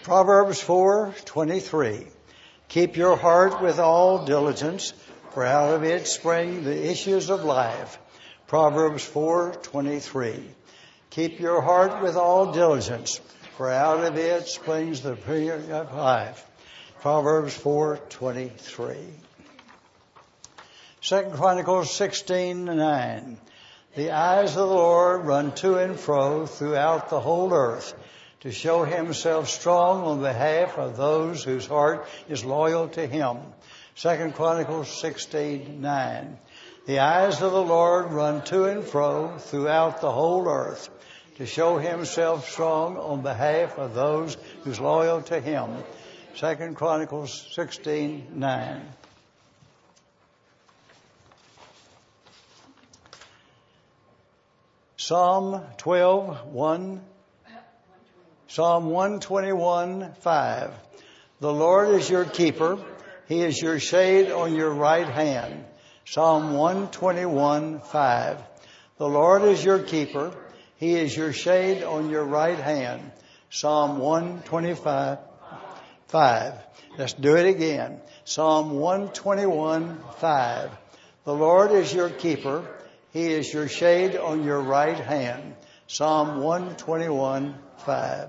Proverbs 4:23. Keep your heart with all diligence, for out of it spring the issues of life. Proverbs 4:23. Keep your heart with all diligence, for out of it springs the tree of life. Proverbs 4:23. 2 Chronicles 16:9. The eyes of the Lord run to and fro throughout the whole earth, to show himself strong on behalf of those whose heart is loyal to him. 2 Chronicles 16:9. The eyes of the Lord run to and fro throughout the whole earth, to show himself strong on behalf of those whose loyal to him. 2 Chronicles 16:9. Psalm 12:1. Psalm 121:5. The Lord is your keeper. He is your shade on your right hand. Psalm 121:5. The Lord is your keeper. He is your shade on your right hand. Psalm 125:5. Let's do it again. Psalm 121:5. The Lord is your keeper. He is your shade on your right hand. Psalm 121:5.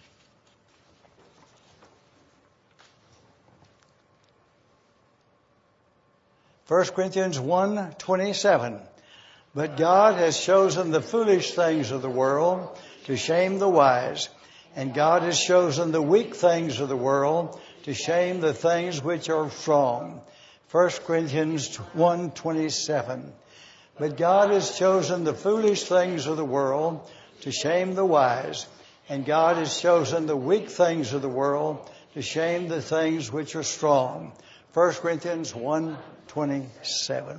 First Corinthians 1:27. But God has chosen the foolish things of the world to shame the wise, and God has chosen the weak things of the world to shame the things which are strong. 1 Corinthians 1:27. But God has chosen the foolish things of the world to shame the wise, and God has chosen the weak things of the world to shame the things which are strong. 1 Corinthians 1:27.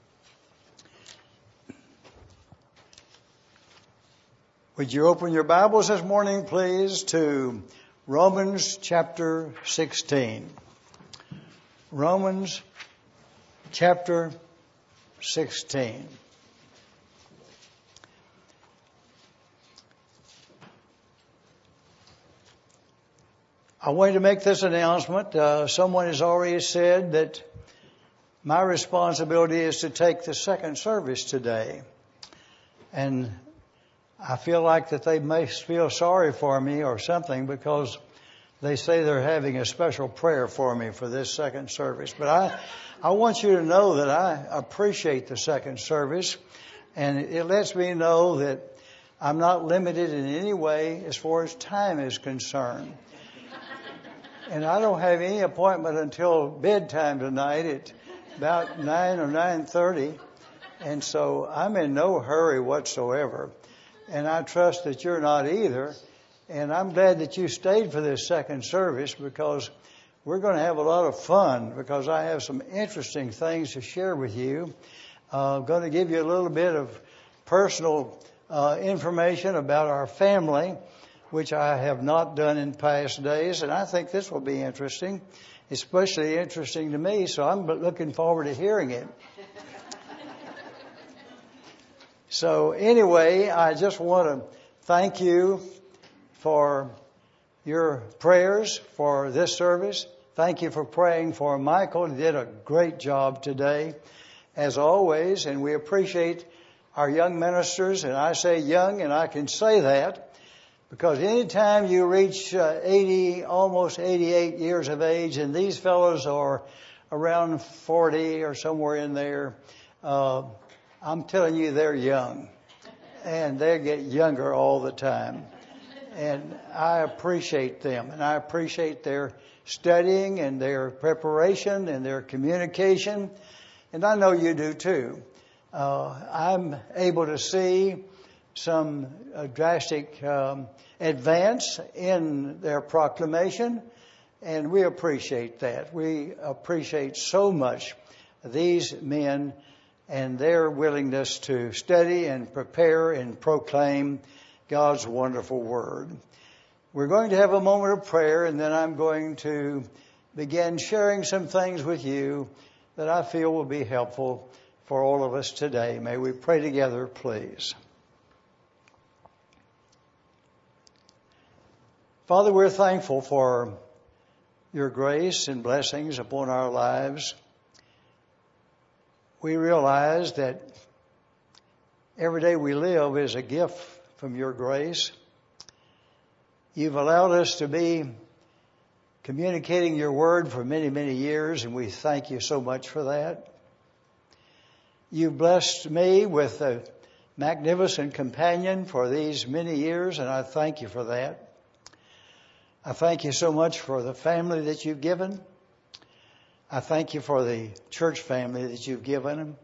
Would you open your Bibles this morning, please, to Romans chapter 16. Romans chapter 16. I wanted to make this announcement. Someone has already said that my responsibility is to take the second service today. And I feel like that they may feel sorry for me or something, because they say they're having a special prayer for me for this second service. But I want you to know that I appreciate the second service, and it lets me know that I'm not limited in any way as far as time is concerned. And I don't have any appointment until bedtime tonight at about 9 or 9:30. And so I'm in no hurry whatsoever. And I trust that you're not either. And I'm glad that you stayed for this second service, because we're going to have a lot of fun, because I have some interesting things to share with you. I'm going to give you a little bit of personal information about our family, which I have not done in past days. And I think this will be interesting, especially interesting to me. So I'm looking forward to hearing it. So anyway, I just want to thank you for your prayers for this service. Thank you for praying for Michael. He did a great job today, as always, and we appreciate our young ministers. And I say young, and I can say that because anytime you reach 80, almost 88 years of age, and these fellows are around 40 or somewhere in there, I'm telling you, they're young, and they get younger all the time. And I appreciate them, and I appreciate their studying and their preparation and their communication. And I know you do too. I'm able to see some drastic advance in their proclamation, and we appreciate that. We appreciate so much these men and their willingness to study and prepare and proclaim God's wonderful word. We're going to have a moment of prayer, and then I'm going to begin sharing some things with you that I feel will be helpful for all of us today. May we pray together, please. Father, we're thankful for your grace and blessings upon our lives. We realize that every day we live is a gift from your grace. You've allowed us to be communicating your word for many, many years, and we thank you so much for that. You've blessed me with a magnificent companion for these many years, and I thank you for that. I thank you so much for the family that you've given. I thank you for the church family that you've given.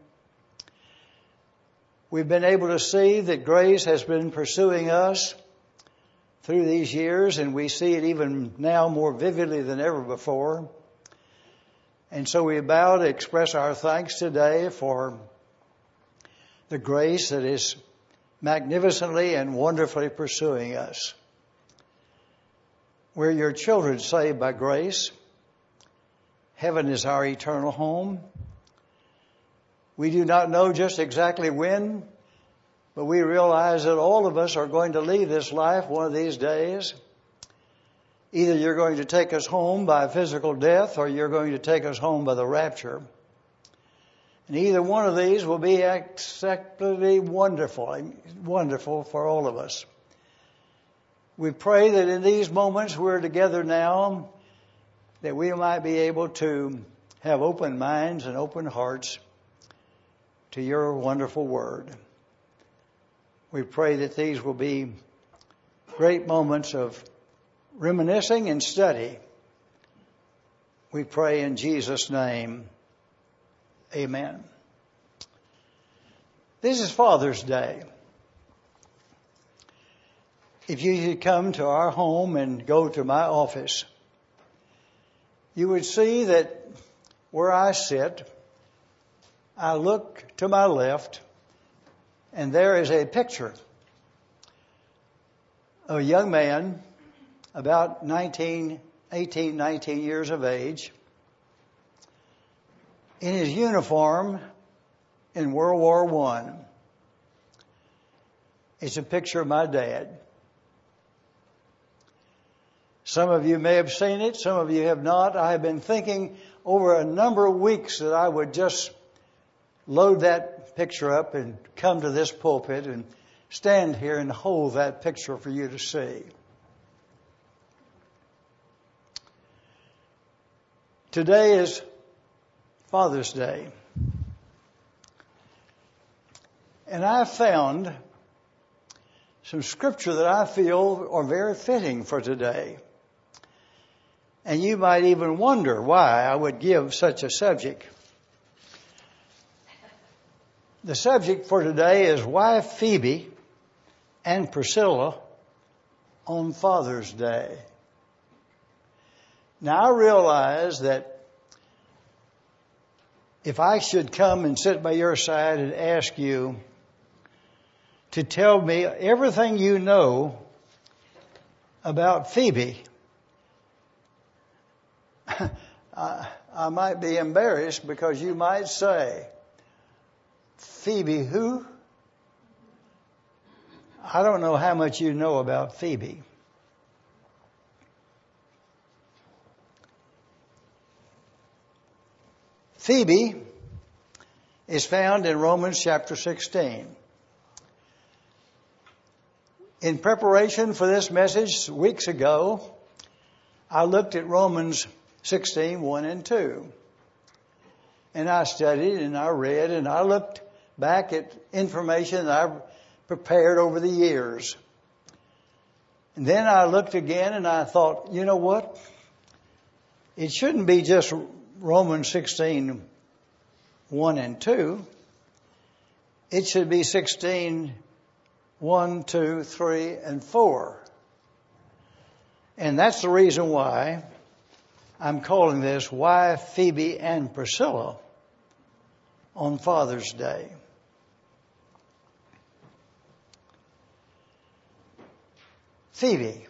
We've been able to see that grace has been pursuing us through these years, and we see it even now more vividly than ever before. And so we bow to express our thanks today for the grace that is magnificently and wonderfully pursuing us. We're your children saved by grace. Heaven is our eternal home. We do not know just exactly when, but we realize that all of us are going to leave this life one of these days. Either you're going to take us home by physical death or you're going to take us home by the rapture. And either one of these will be acceptably wonderful for all of us. We pray that in these moments we're together now, that we might be able to have open minds and open hearts to your wonderful word. We pray that these will be great moments of reminiscing and study. We pray in Jesus' name. Amen. This is Father's Day. If you should come to our home and go to my office, you would see that where I sit, I look to my left, and there is a picture of a young man about 18, 19 years of age, in his uniform in World War I. It's a picture of my dad. Some of you may have seen it, some of you have not. I have been thinking over a number of weeks that I would just load that picture up and come to this pulpit and stand here and hold that picture for you to see. Today is Father's Day. And I found some scripture that I feel are very fitting for today. And you might even wonder why I would give such a subject. The subject for today is why Phoebe and Priscilla on Father's Day. Now I realize that if I should come and sit by your side and ask you to tell me everything you know about Phoebe, I might be embarrassed because you might say, Phoebe who? I don't know how much you know about Phoebe. Phoebe is found in Romans chapter 16. In preparation for this message weeks ago, I looked at Romans 16, 1 and 2. And I studied and I read and I looked back at information that I've prepared over the years. And then I looked again and I thought, you know what? It shouldn't be just Romans 16, 1 and 2. It should be 16, 1, 2, 3, and 4. And that's the reason why I'm calling this Why Phoebe and Priscilla on Father's Day. Phoebe.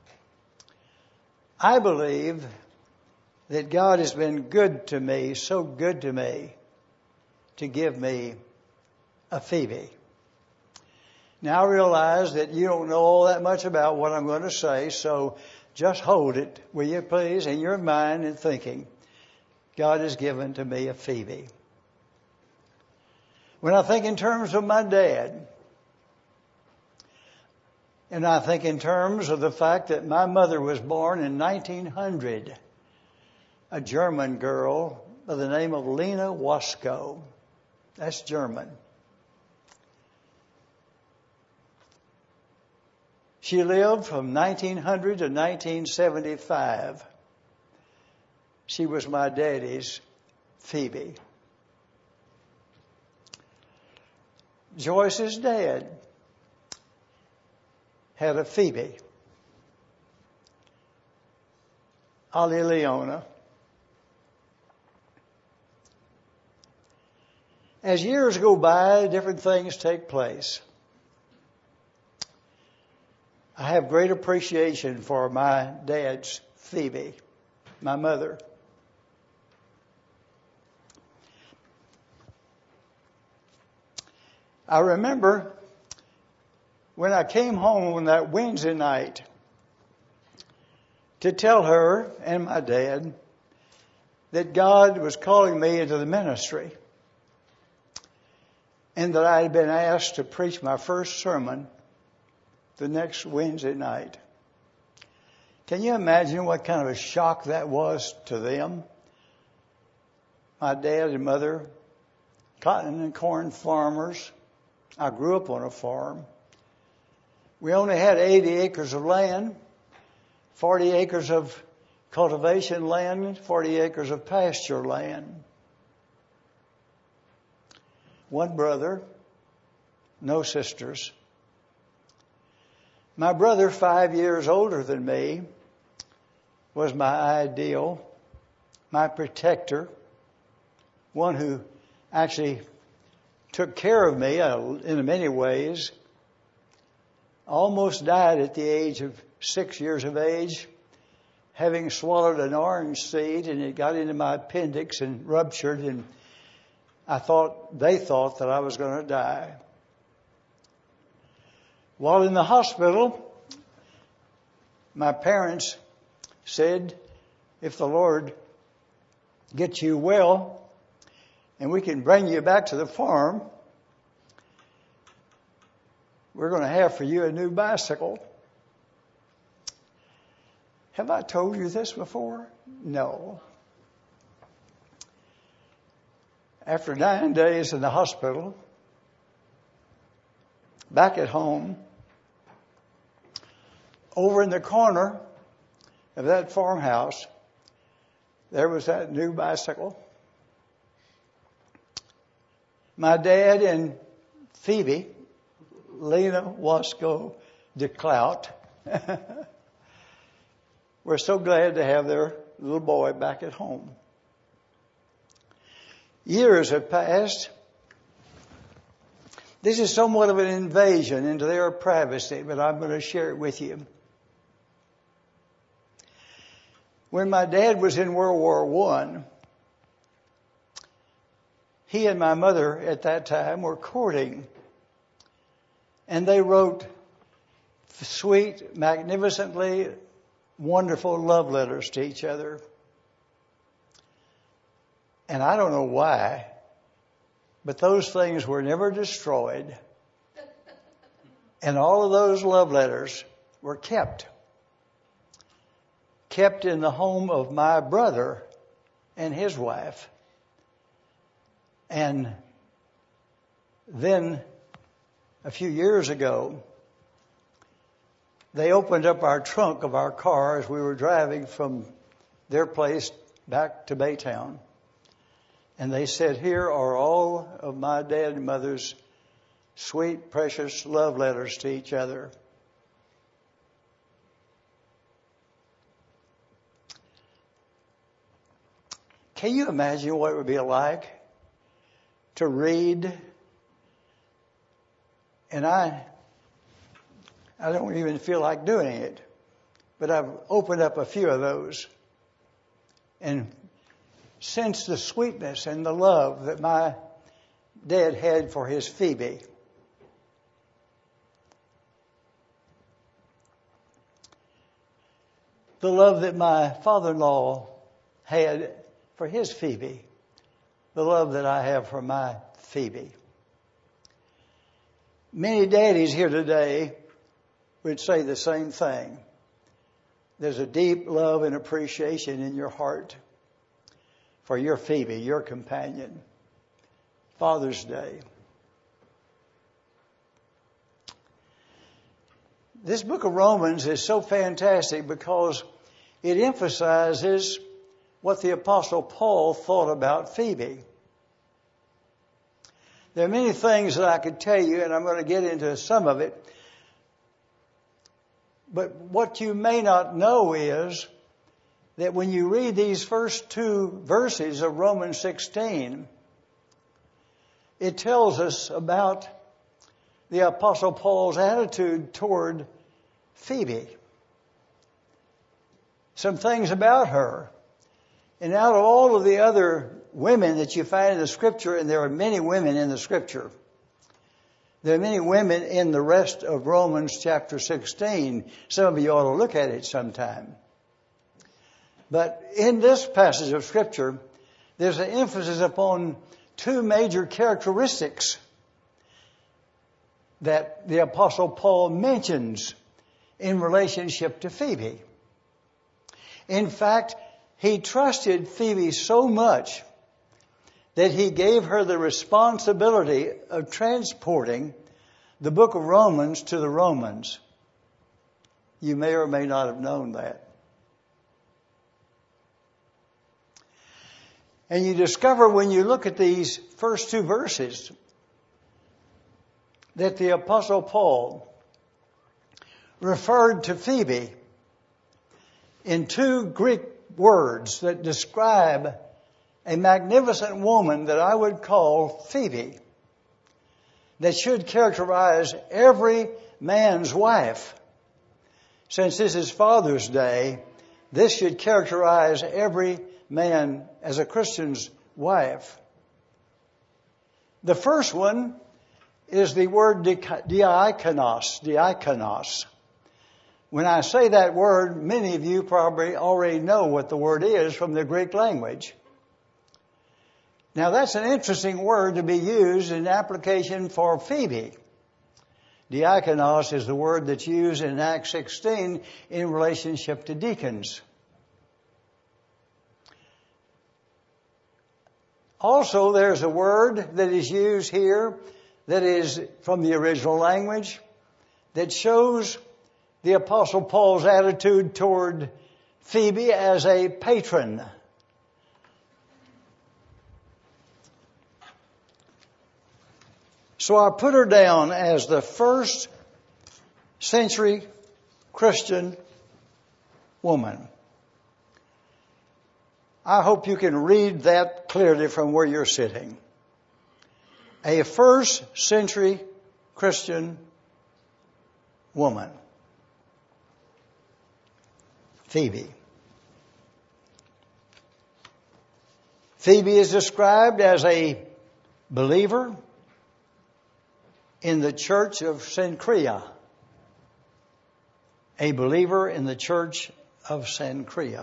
I believe that God has been good to me, so good to me, to give me a Phoebe. Now I realize that you don't know all that much about what I'm going to say, so just hold it, will you please, in your mind and thinking, God has given to me a Phoebe. When I think in terms of my dad, and I think in terms of the fact that my mother was born in 1900, a German girl by the name of Lena Waskow. That's German. She lived from 1900 to 1975. She was my daddy's Phoebe. Joyce's dad had a Phoebe, Ali Leona. As years go by, different things take place. I have great appreciation for my dad's Phoebe, my mother. I remember when I came home on that Wednesday night to tell her and my dad that God was calling me into the ministry and that I had been asked to preach my first sermon the next Wednesday night. Can you imagine what kind of a shock that was to them? My dad and mother, cotton and corn farmers. I grew up on a farm. We only had 80 acres of land, 40 acres of cultivation land, 40 acres of pasture land. One brother, no sisters. My brother, 5 years older than me, was my ideal, my protector, one who actually took care of me in many ways. Almost died at the age of 6 years of age, having swallowed an orange seed, and it got into my appendix and ruptured, and they thought that I was going to die. While in the hospital, my parents said, if the Lord gets you well and we can bring you back to the farm, we're going to have for you a new bicycle. Have I told you this before? No. After 9 days in the hospital, back at home, over in the corner of that farmhouse, there was that new bicycle. My dad and Phoebe, Lena Waskow de Clout, were so glad to have their little boy back at home. Years have passed. This is somewhat of an invasion into their privacy, but I'm going to share it with you. When my dad was in World War I, he and my mother at that time were courting. And they wrote sweet, magnificently wonderful love letters to each other. And I don't know why, but those things were never destroyed. And all of those love letters were kept in the home of my brother and his wife. And then a few years ago, they opened up our trunk of our car as we were driving from their place back to Baytown. And they said, here are all of my dad and mother's sweet, precious love letters to each other. Can you imagine what it would be like to read? And I don't even feel like doing it, but I've opened up a few of those and sensed the sweetness and the love that my dad had for his Phoebe. the love that my father-in-law had for his Phoebe, the love that I have for my Phoebe. Many daddies here today would say the same thing. There's a deep love and appreciation in your heart for your Phoebe, your companion. Father's Day. This book of Romans is so fantastic because it emphasizes what the Apostle Paul thought about Phoebe. There are many things that I could tell you, and I'm going to get into some of it. But what you may not know is that when you read these first two verses of Romans 16, it tells us about the Apostle Paul's attitude toward Phoebe. Some things about her. And out of all of the other women that you find in the Scripture, and there are many women in the Scripture, there are many women in the rest of Romans chapter 16. Some of you ought to look at it sometime. But in this passage of Scripture, there's an emphasis upon two major characteristics that the Apostle Paul mentions in relationship to Phoebe. In fact, he trusted Phoebe so much that he gave her the responsibility of transporting the book of Romans to the Romans. You may or may not have known that. And you discover when you look at these first two verses that the Apostle Paul referred to Phoebe in two Greek words that describe a magnificent woman that I would call Phoebe, that should characterize every man's wife. Since this is Father's Day, this should characterize every man as a Christian's wife. The first one is the word diakonos. When I say that word, many of you probably already know what the word is from the Greek language. Now that's an interesting word to be used in application for Phoebe. Diakonos is the word that's used in Acts 16 in relationship to deacons. Also, there's a word that is used here that is from the original language that shows the Apostle Paul's attitude toward Phoebe as a patron. So I put her down as the first century Christian woman. I hope you can read that clearly from where you're sitting. A first century Christian woman. Phoebe. Phoebe is described as a believer in the church of Cenchrea. A believer in the church of Cenchrea.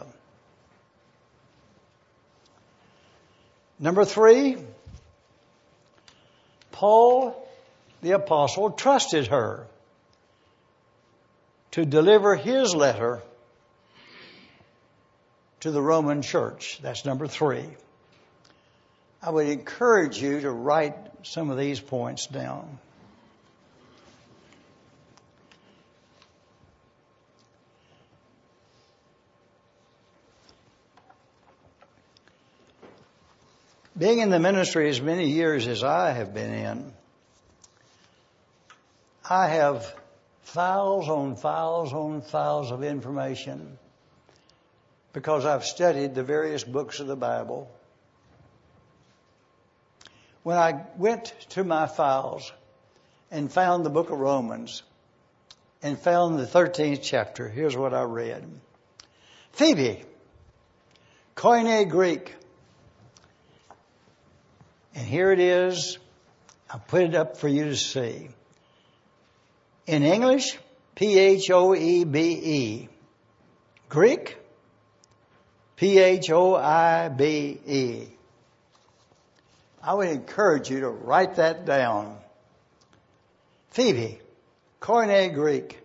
Number 3, Paul the apostle trusted her to deliver his letter to the Roman church. That's number 3. I would encourage you to write some of these points down. Being in the ministry as many years as I have been in, I have files on files on files of information because I've studied the various books of the Bible. When I went to my files and found the book of Romans and found the 13th chapter, here's what I read. Phoebe, Koine Greek. And here it is. I'll put it up for you to see. In English, Phoebe, Greek, Phoibe. I would encourage you to write that down. Phoebe, Koine Greek,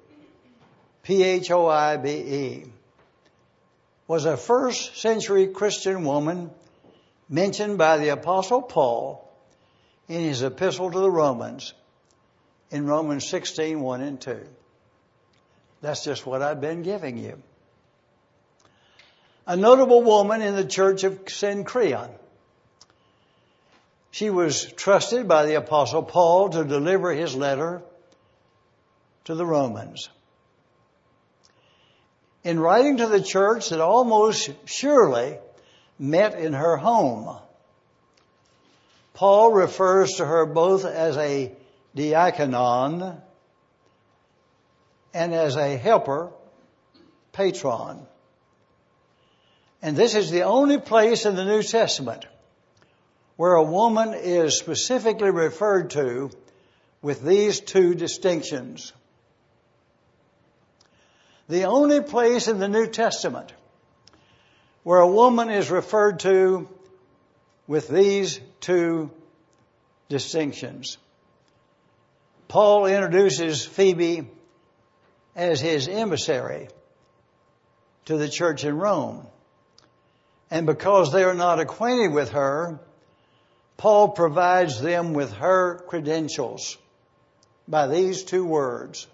Phoibe, was a first century Christian woman mentioned by the Apostle Paul in his epistle to the Romans in Romans 16, 1 and 2. That's just what I've been giving you. A notable woman in the church of Cenchreae. She was trusted by the Apostle Paul to deliver his letter to the Romans. In writing to the church that almost surely met in her home, Paul refers to her both as a diakonon and as a helper, patron. And this is the only place in the New Testament where a woman is specifically referred to with these two distinctions. The only place in the New Testament where a woman is referred to with these two distinctions. Paul introduces Phoebe as his emissary to the church in Rome. And because they are not acquainted with her, Paul provides them with her credentials by these two words.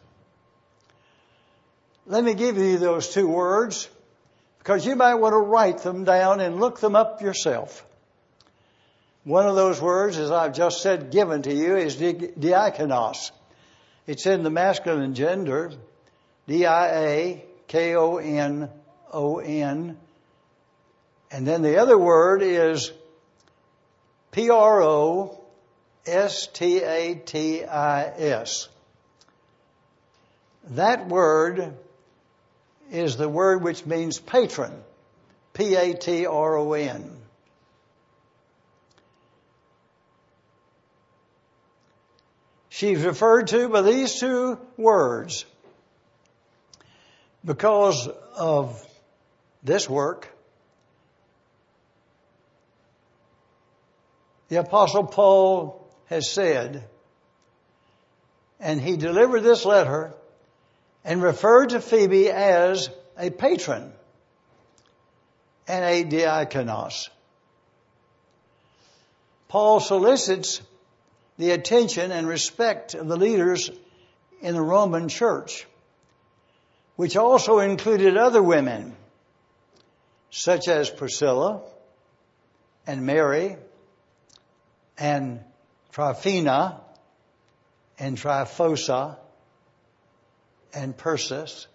Let me give you those two words because you might want to write them down and look them up yourself. One of those words, as I've just said, given to you is diakonos. It's in the masculine gender, diakonon. And then the other word is prostatis. That word is the word which means patron, patron. She's referred to by these two words because of this work. The Apostle Paul has said, and he delivered this letter and referred to Phoebe as a patron and a diakonos. Paul solicits the attention and respect of the leaders in the Roman church, which also included other women, such as Priscilla and Mary and Tryphena and Tryphosa and Persis.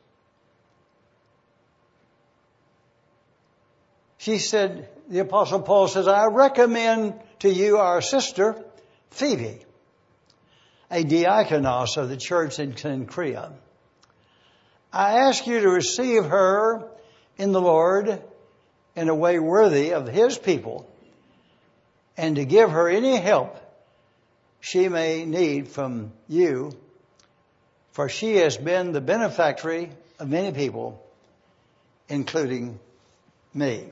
She said, the Apostle Paul says, I recommend to you our sister Phoebe, a diakonos of the church in Cenchreae. I ask you to receive her in the Lord in a way worthy of His people and to give her any help she may need from you, for she has been the benefactor of many people, including me.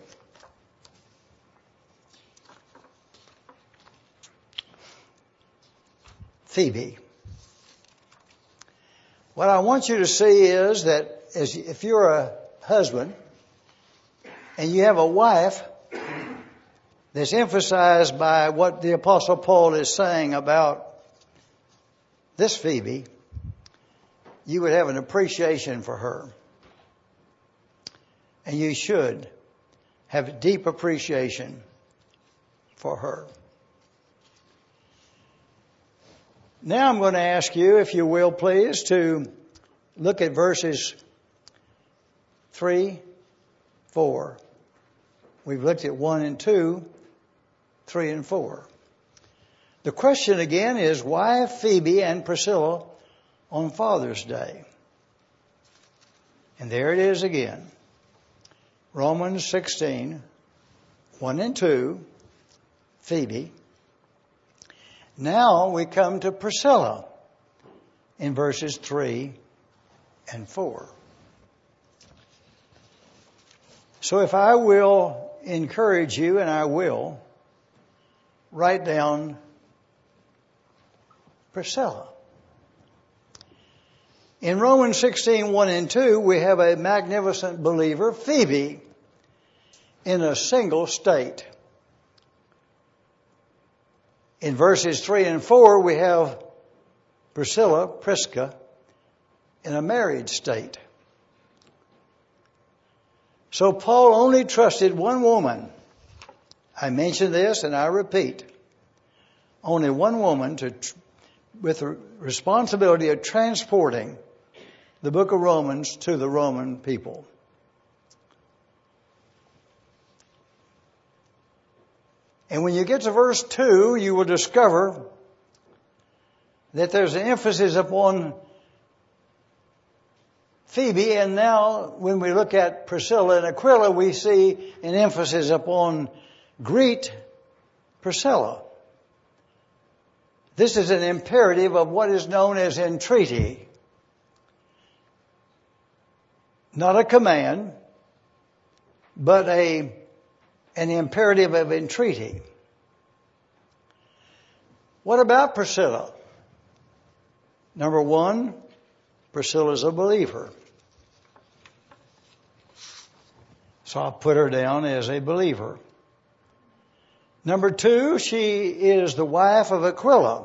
Phoebe. What I want you to see is that if you're a husband and you have a wife that's emphasized by what the Apostle Paul is saying about this Phoebe, you would have an appreciation for her. And you should have a deep appreciation for her. Now I'm going to ask you, if you will, please, to look at verses 3, 4. We've looked at 1 and 2, 3 and 4. The question again is, why Phoebe and Priscilla on Father's Day? And there it is again. Romans 16, 1 and 2, Phoebe. Now we come to Priscilla in verses 3 and 4. So if I will encourage you, and I will, write down Priscilla. In Romans 16:1 and 2, we have a magnificent believer, Phoebe, in a single state. In verses 3 and 4, we have Priscilla, Prisca, in a married state. So Paul only trusted one woman. I mention this and I repeat. Only one woman with the responsibility of transporting the book of Romans to the Roman people. And when you get to verse 2, you will discover that there's an emphasis upon Phoebe, and now when we look at Priscilla and Aquila, we see an emphasis upon greet Priscilla. This is an imperative of what is known as entreaty. Not a command, but an imperative of entreaty. What about Priscilla? Number one, Priscilla is a believer. So I'll put her down as a believer. Number two, she is the wife of Aquila.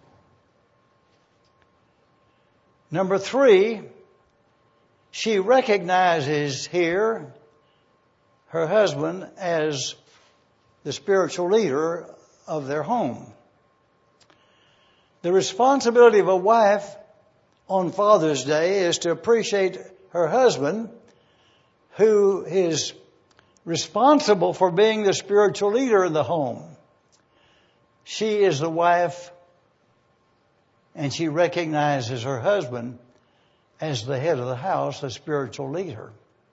Number three, she recognizes here her husband as the spiritual leader of their home. The responsibility of a wife on Father's Day is to appreciate her husband, who is responsible for being the spiritual leader in the home. She is the wife, and she recognizes her husband as the head of the house, the spiritual leader.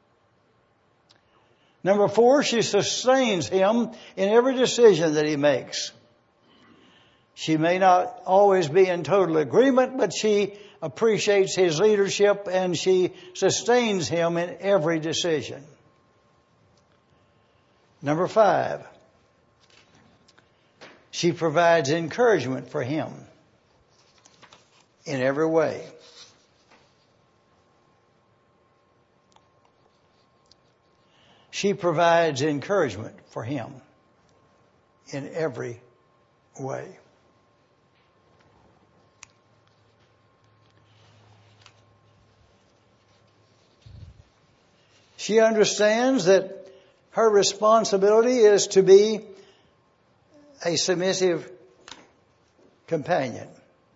Number four, she sustains him in every decision that he makes. She may not always be in total agreement, but she appreciates his leadership and she sustains him in every decision. Number five, she provides encouragement for him in every way. She provides encouragement for him in every way. She understands that her responsibility is to be a submissive companion.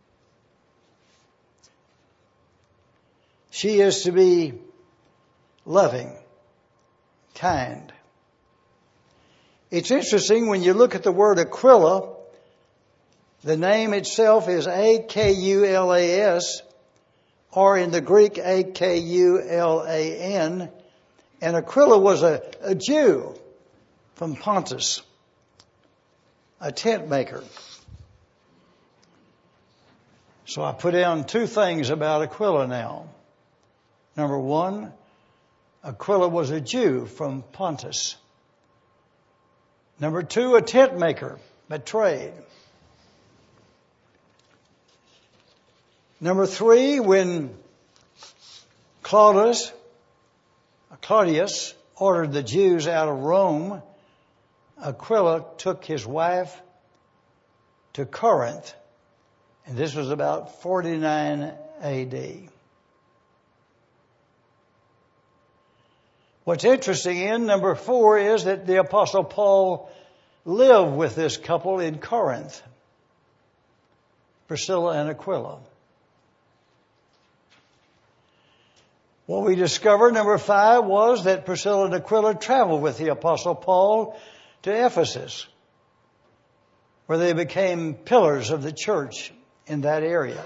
She is to be loving, kind. It's interesting when you look at the word Aquila, the name itself is Akulas, or in the Greek Akulan. And Aquila was a Jew from Pontus, a tent maker. So I put down two things about Aquila now. Number one, Aquila was a Jew from Pontus. Number two, a tent maker by trade. Number three, when Claudius ordered the Jews out of Rome, Aquila took his wife to Corinth, and this was about 49 A.D. What's interesting in number four is that the Apostle Paul lived with this couple in Corinth, Priscilla and Aquila. What we discovered, number five, was that Priscilla and Aquila traveled with the Apostle Paul to Ephesus, where they became pillars of the church in that area.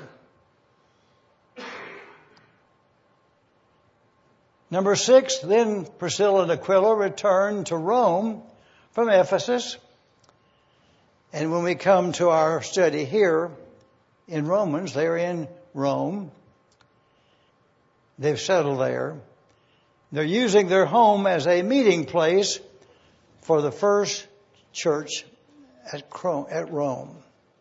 Number six, then Priscilla and Aquila returned to Rome from Ephesus. And when we come to our study here in Romans, they're in Rome. They've settled there. They're using their home as a meeting place for the first church at Rome.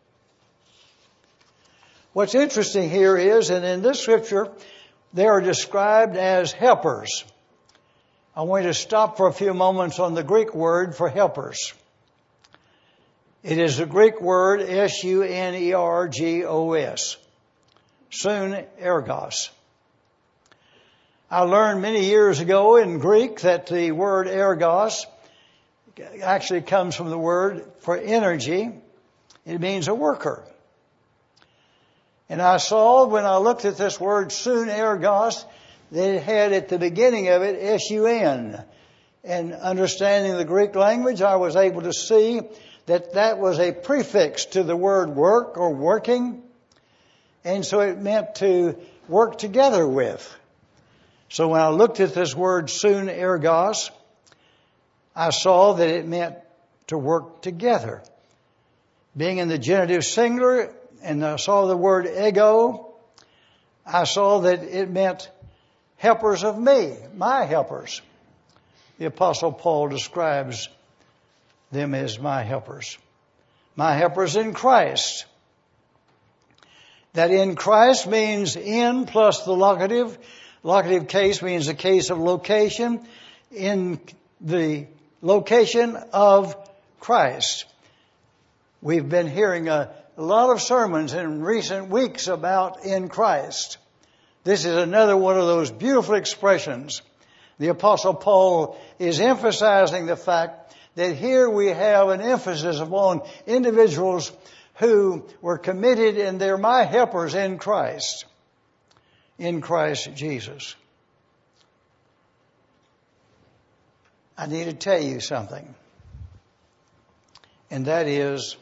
What's interesting here is, and in this scripture, they are described as helpers. I want to stop for a few moments on the Greek word for helpers. It is the Greek word sunergos, sun ergos. I learned many years ago in Greek that the word ergos actually comes from the word for energy. It means a worker. And I saw when I looked at this word sun ergos that it had at the beginning of it sun. And understanding the Greek language, I was able to see that that was a prefix to the word work or working. And so it meant to work together with. So when I looked at this word sun ergos, I saw that it meant to work together. Being in the genitive singular, and I saw the word ego, I saw that it meant helpers of me, my helpers. The Apostle Paul describes them as my helpers in Christ. That in Christ means in plus the locative. Locative case means a case of location. In the location of Christ. We've been hearing a lot of sermons in recent weeks about in Christ. This is another one of those beautiful expressions. The Apostle Paul is emphasizing the fact that here we have an emphasis upon individuals who were committed and they're my helpers in Christ Jesus. I need to tell you something, and that is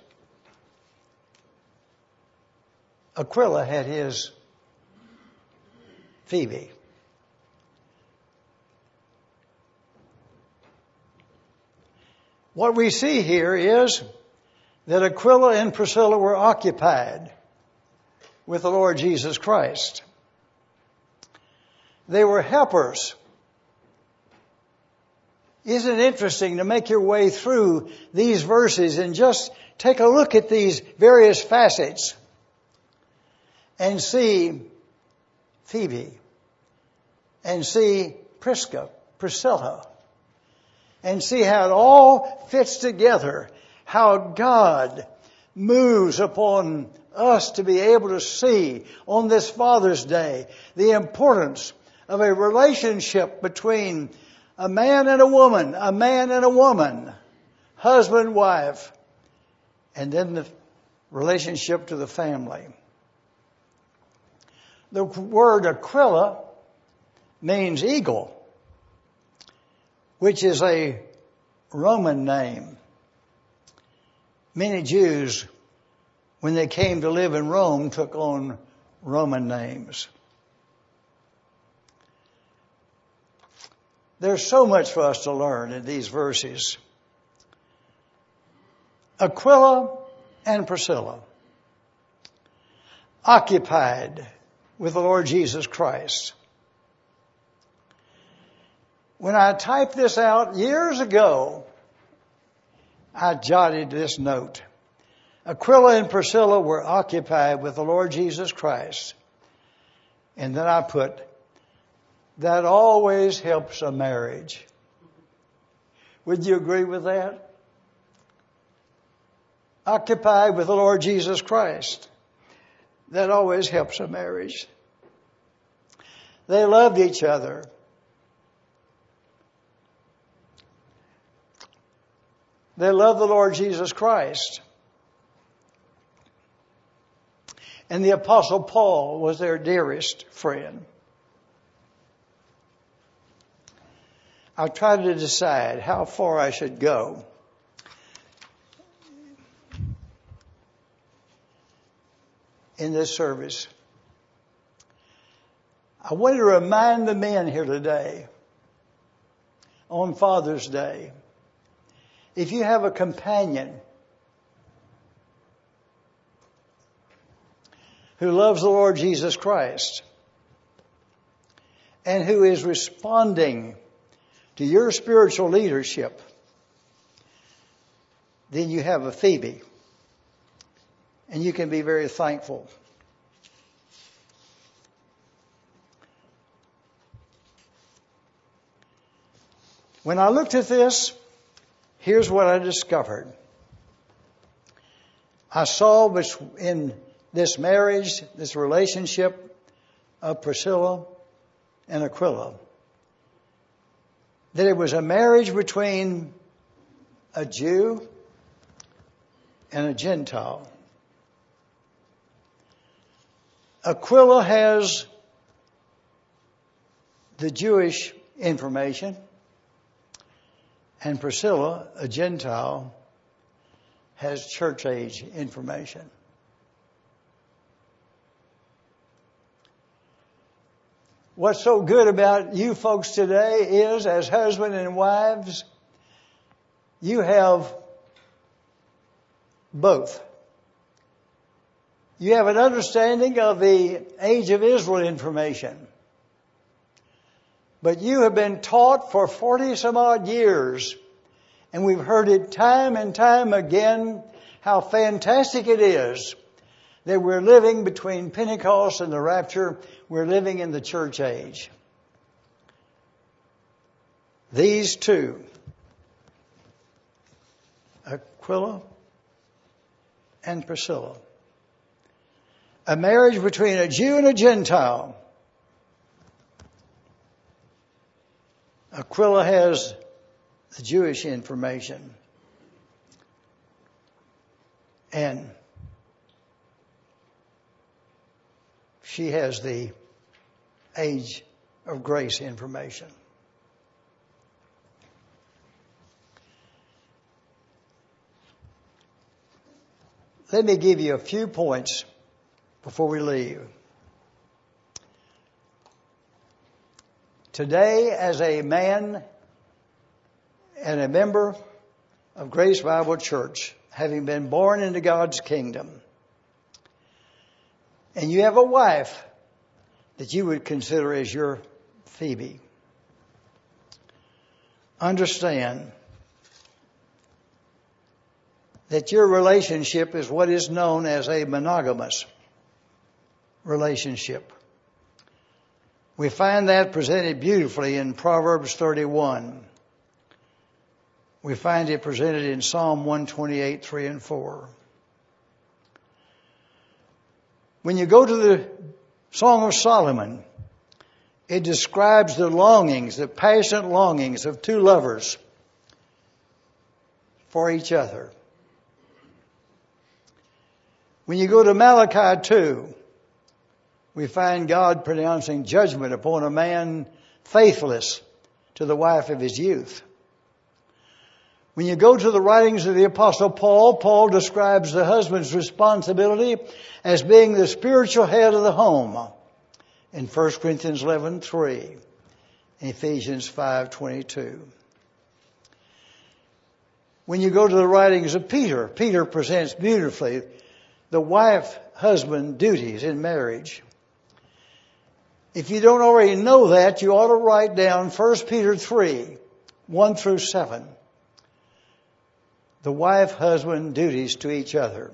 Aquila had his Phoebe. What we see here is that Aquila and Priscilla were occupied with the Lord Jesus Christ. They were helpers. Isn't it interesting to make your way through these verses and just take a look at these various facets and see Phoebe and see Priscilla, and see how it all fits together, how God moves upon us to be able to see on this Father's Day the importance of a relationship between a man and a woman, husband, wife, and then the relationship to the family. The word Aquila means eagle, which is a Roman name. Many Jews, when they came to live in Rome, took on Roman names. There's so much for us to learn in these verses. Aquila and Priscilla, occupied with the Lord Jesus Christ. When I typed this out years ago, I jotted this note. Aquila and Priscilla were occupied with the Lord Jesus Christ. And then I put, that always helps a marriage. Would you agree with that? Occupied with the Lord Jesus Christ. That always helps a marriage. They loved each other. They loved the Lord Jesus Christ. And the Apostle Paul was their dearest friend. I tried to decide how far I should go. In this service. I wanted to remind the men here today, on Father's Day, if you have a companion who loves the Lord Jesus Christ and who is responding to your spiritual leadership, then you have a Phoebe. And you can be very thankful. When I looked at this, here's what I discovered. I saw in this marriage, this relationship of Priscilla and Aquila, that it was a marriage between a Jew and a Gentile. Aquila has the Jewish information, and Priscilla, a Gentile, has church age information. What's so good about you folks today is, as husband and wives, you have both. You have an understanding of the age of Israel information. But you have been taught for 40 some odd years, and we've heard it time and time again, how fantastic it is that we're living between Pentecost and the rapture. We're living in the church age. These two, Aquila and Priscilla, a marriage between a Jew and a Gentile. Aquila has the Jewish information, and she has the age of grace information. Let me give you a few points before we leave. Today, as a man and a member of Grace Bible Church, having been born into God's kingdom, and you have a wife that you would consider as your Phoebe, understand that your relationship is what is known as a monogamous relationship. We find that presented beautifully in Proverbs 31. We find it presented in Psalm 128, 3 and 4. When you go to the Song of Solomon, it describes the longings, the passionate longings of two lovers for each other. When you go to Malachi 2, we find God pronouncing judgment upon a man faithless to the wife of his youth. When you go to the writings of the Apostle Paul, Paul describes the husband's responsibility as being the spiritual head of the home in 1 Corinthians 11:3 and Ephesians 5:22. When you go to the writings of Peter, Peter presents beautifully the wife-husband duties in marriage. If you don't already know that, you ought to write down 1 Peter 3, 1 through 7. The wife-husband duties to each other.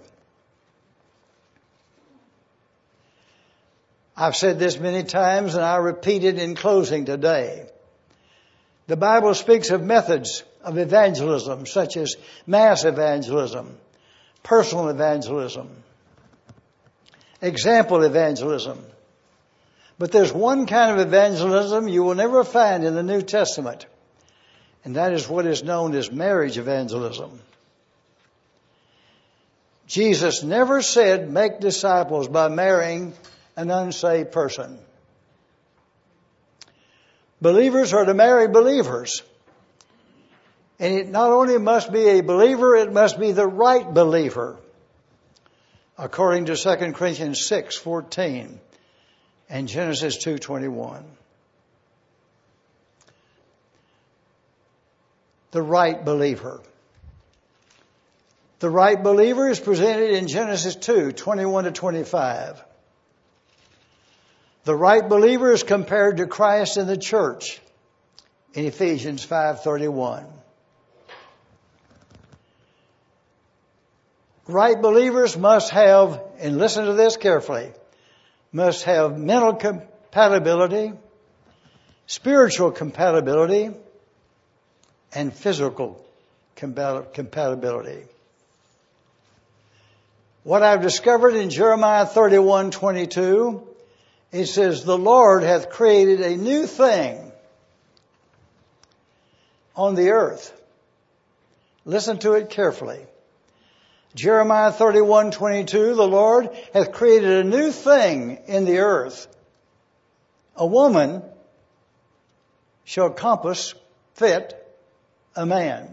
I've said this many times, and I repeat it in closing today. The Bible speaks of methods of evangelism, such as mass evangelism, personal evangelism, example evangelism. But there's one kind of evangelism you will never find in the New Testament, and that is what is known as marriage evangelism. Jesus never said make disciples by marrying an unsaved person. Believers are to marry believers. And it not only must be a believer, it must be the right believer, according to 2 Corinthians 6:14 and Genesis 2:21. The right believer. The right believer is presented in Genesis 2:21 to 25. The right believer is compared to Christ in the church in Ephesians 5:31. Right believers must have, and listen to this carefully, must have mental compatibility, spiritual compatibility, and physical compatibility. What I've discovered in Jeremiah 31:22, it says, "The Lord hath created a new thing on the earth." Listen to it carefully. Jeremiah 31:22, "The Lord hath created a new thing in the earth. A woman shall compass fit a man."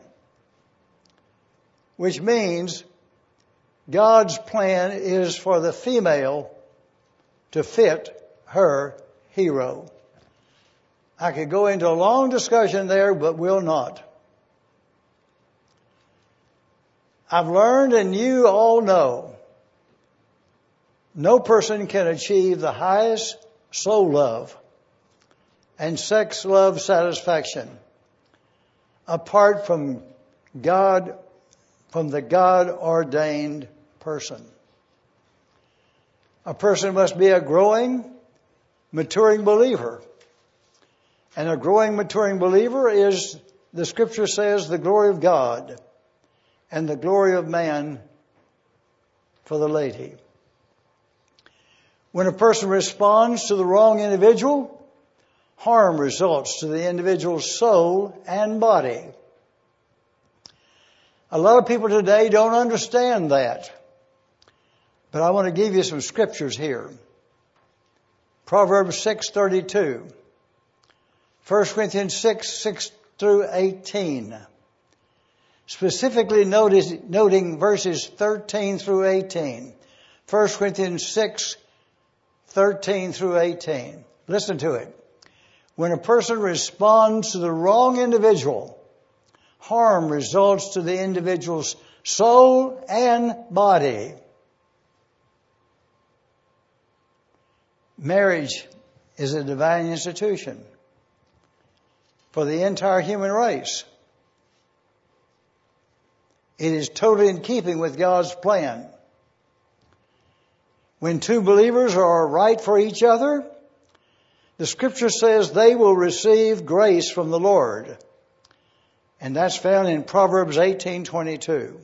Which means God's plan is for the female to fit her hero. I could go into a long discussion there, but will not. I've learned, and you all know, no person can achieve the highest soul love and sex love satisfaction apart from God, from the God-ordained person. A person must be a growing, maturing believer. And a growing, maturing believer is, the Scripture says, the glory of God and the glory of man for the lady. When a person responds to the wrong individual, harm results to the individual's soul and body. A lot of people today don't understand that. But I want to give you some scriptures here. Proverbs 6:32. 1 Corinthians 6 through 18. Specifically noting verses 13 through 18. 1 Corinthians 6, 13 through 18. Listen to it. When a person responds to the wrong individual, harm results to the individual's soul and body. Marriage is a divine institution for the entire human race. It is totally in keeping with God's plan. When two believers are right for each other, the Scripture says they will receive grace from the Lord. And that's found in Proverbs 18:22.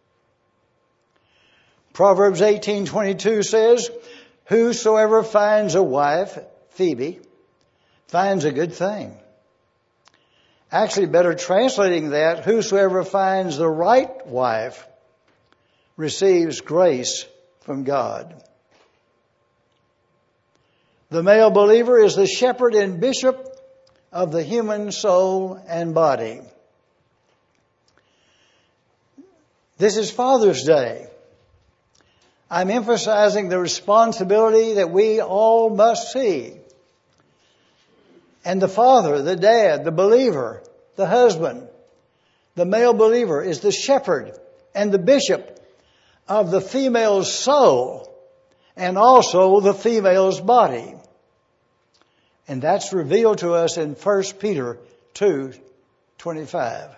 Proverbs 18:22 says, "Whosoever finds a wife," Phoebe, "finds a good thing." Actually, better translating that, whosoever finds the right wife receives grace from God. The male believer is the shepherd and bishop of the human soul and body. This is Father's Day. I'm emphasizing the responsibility that we all must see. And the father, the dad, the believer, the husband, the male believer is the shepherd and the bishop of the female's soul and also the female's body. And that's revealed to us in 1 Peter 2:25.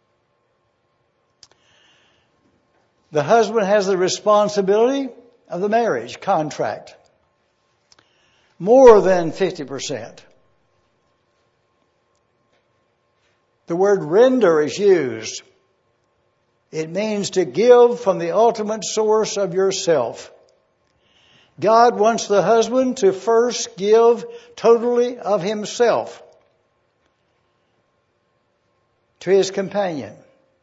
The husband has the responsibility of the marriage contract. More than 50%. The word render is used. It means to give from the ultimate source of yourself. God wants the husband to first give totally of himself to his companion.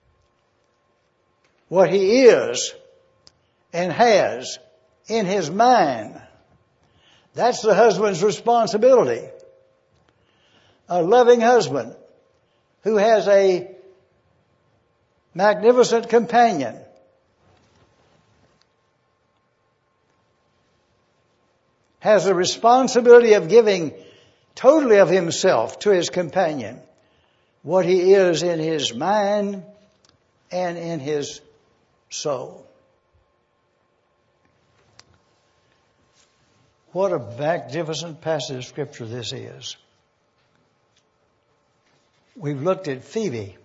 What he is and has in his mind. That's the husband's responsibility. A loving husband who has a magnificent companion has the responsibility of giving totally of himself to his companion, what he is in his mind and in his soul. What a magnificent passage of Scripture this is. We've looked at Phoebe,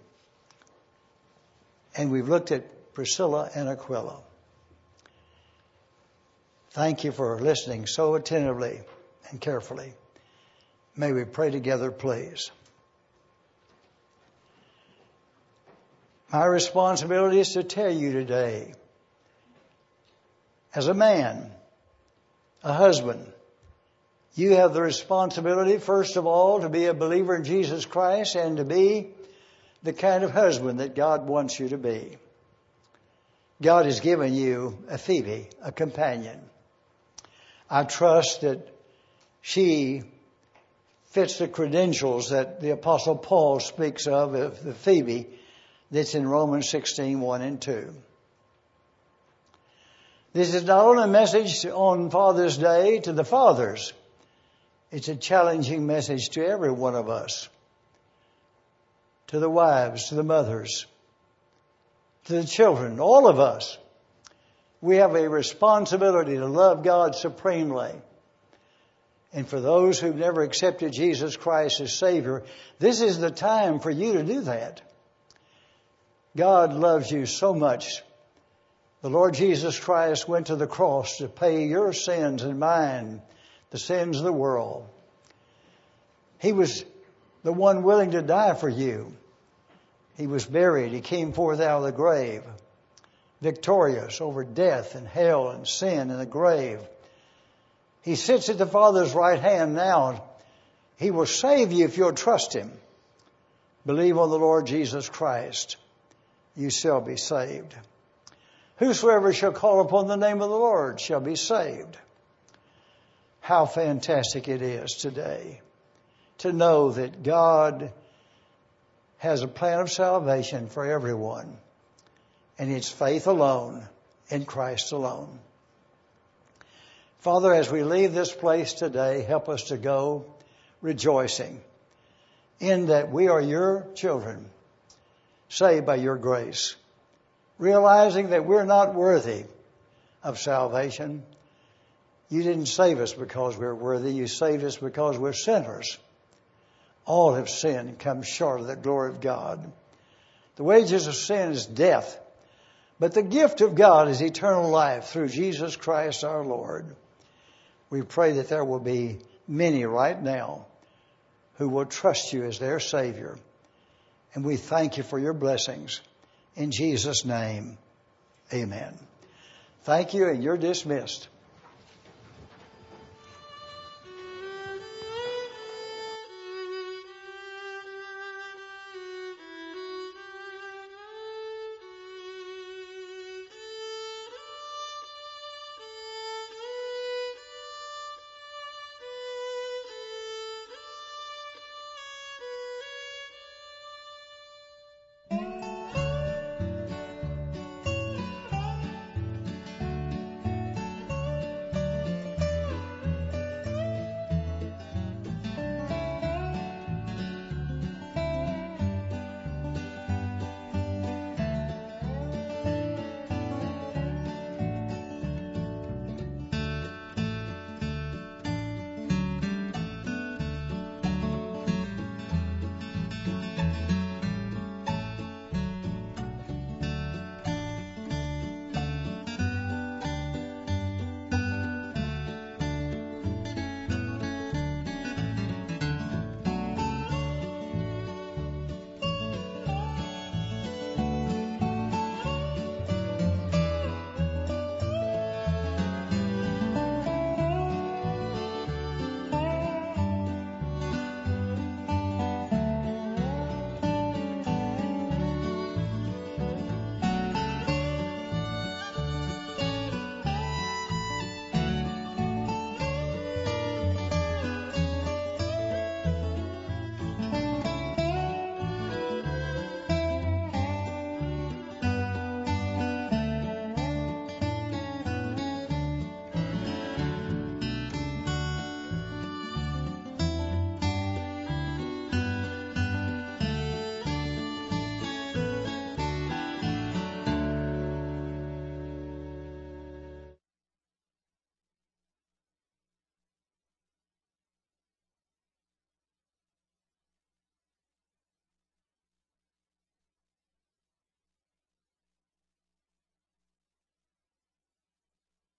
and we've looked at Priscilla and Aquila. Thank you for listening so attentively and carefully. May we pray together, please. My responsibility is to tell you today, as a man, a husband, you have the responsibility, first of all, to be a believer in Jesus Christ and to be the kind of husband that God wants you to be. God has given you a Phoebe, a companion. I trust that she fits the credentials that the Apostle Paul speaks of the Phoebe that's in Romans 16, 1 and 2. This is not only a message on Father's Day to the fathers. It's a challenging message to every one of us. To the wives, to the mothers, to the children, all of us. We have a responsibility to love God supremely. And for those who've never accepted Jesus Christ as Savior, this is the time for you to do that. God loves you so much. The Lord Jesus Christ went to the cross to pay your sins and mine, the sins of the world. He was the one willing to die for you. He was buried. He came forth out of the grave, victorious over death and hell and sin and the grave. He sits at the Father's right hand now. He will save you if you'll trust Him. Believe on the Lord Jesus Christ. You shall be saved. Whosoever shall call upon the name of the Lord shall be saved. How fantastic it is today to know that God has a plan of salvation for everyone. And it's faith alone in Christ alone. Father, as we leave this place today, help us to go rejoicing in that we are your children, saved by your grace, realizing that we're not worthy of salvation. You didn't save us because we're worthy. You saved us because we're sinners. All have sinned and come short of the glory of God. The wages of sin is death, but the gift of God is eternal life through Jesus Christ our Lord. We pray that there will be many right now who will trust you as their Savior. And we thank you for your blessings. In Jesus' name, amen. Thank you, and you're dismissed.